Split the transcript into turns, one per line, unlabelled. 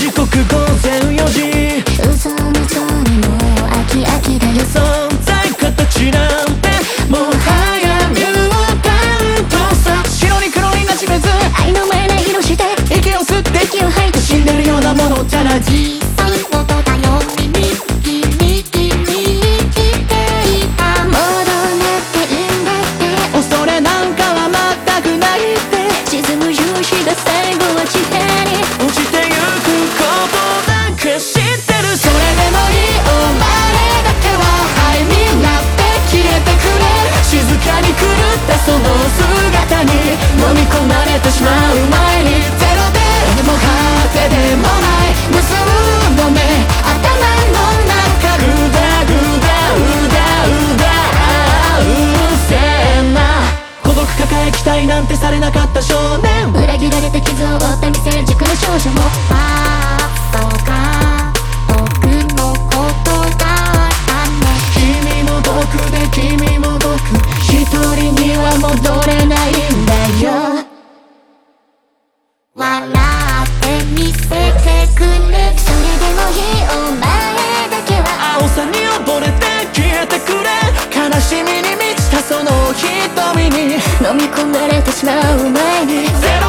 時刻午前4時。
嘘みそにもう飽き飽きだよ。
存在形なんてもはやニューカウントさ。白に黒になじめず
愛の前な色して
息を吸って
息を吐いて
死んでるようなものじゃない。
小さい音だよ耳君聞いていた。もうどうなっていいんだって
恐れなんかは全くないって。
沈む夕日が最後は地平に
落ちてゆくことなんか知ってる。それでもいいお前だけは灰になって消えてくれ。静かに狂ったその姿に飲み込まれてしまう前に。ゼロでも果てでもない無数の目頭の中グダグダうだうだうるせえな。孤独抱え期待なんてされなかった少年。
裏切られて傷を負った未成熟の少女もそうか僕のことだったね。
君も僕で君も僕一人には戻れないんだよ。
笑ってみせてくれ。それでもいいお前だけは
青さに溺れて消えてくれ。悲しみに満ちたその瞳に
飲み込まれてしまう前に。